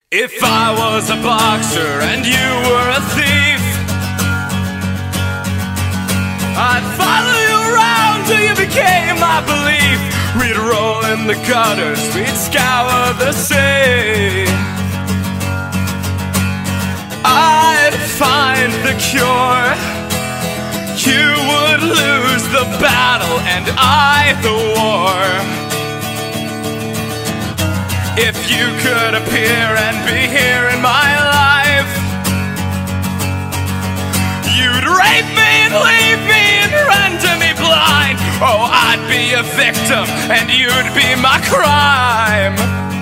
If I was a boxer and you were a thief, I'd follow you around till you became my belief. We'd roll in the gutters, we'd scour the sea. I'd find the cure. You would lose the battle and I the war. If you could appear and be here in my life, you'd rape me and leave me and render me blind. Oh, I'd be a victim and you'd be my crime.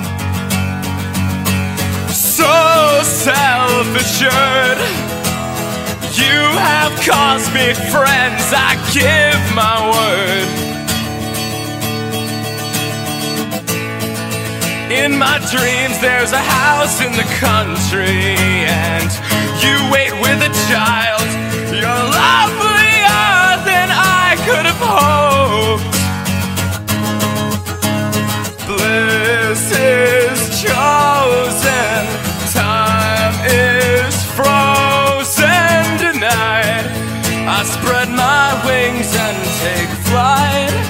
So self-assured, you have caused me friends, I give my word. In my dreams there's a house in the country, and you wait with a child. You're lovelier than I could have hoped. Bliss is chosen, time is frozen tonight. I spread my wings and take flight.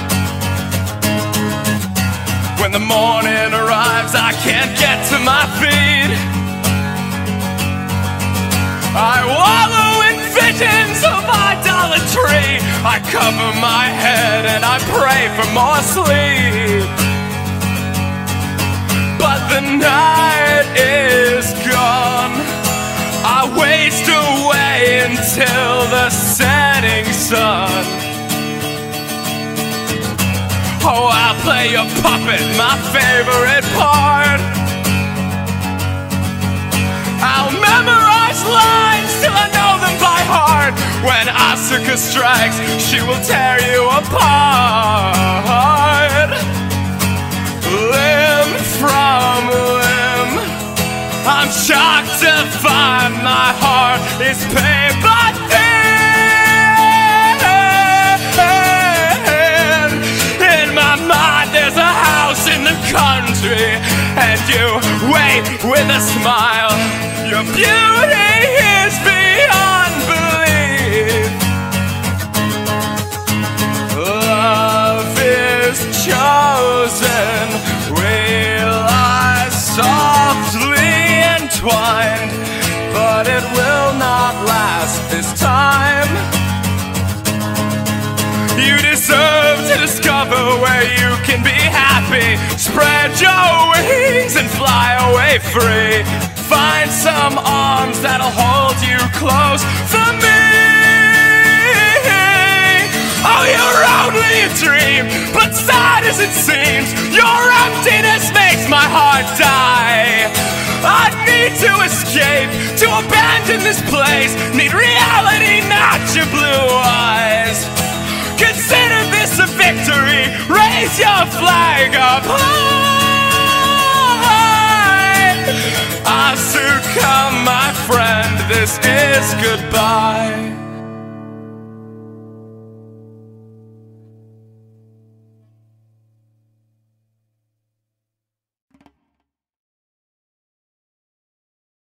When the morning arrives, I can't get to my feet. I wallow in visions of idolatry. I cover my head and I pray for more sleep. But the night is gone. I waste away until the setting sun. Oh, I'll play your puppet, my favorite part. I'll memorize lines till I know them by heart. When Asuka strikes, she will tear you apart. Limb from limb, I'm shocked to find my heart is paper thin. There's a house in the country, and you wait with a smile. Your beauty is beyond belief. Love is chosen. We lie softly entwined, but it will not last this time. You deserve to discover where you can be happy. Spread your wings and fly away free. Find some arms that'll hold you close for me. Oh, you're only a dream, but sad as it seems, your emptiness makes my heart die. I need to escape, to abandon this place. Need reality, not your blue eyes. Consider this a victory. Raise your flag up high. Asuka, my friend, this is goodbye.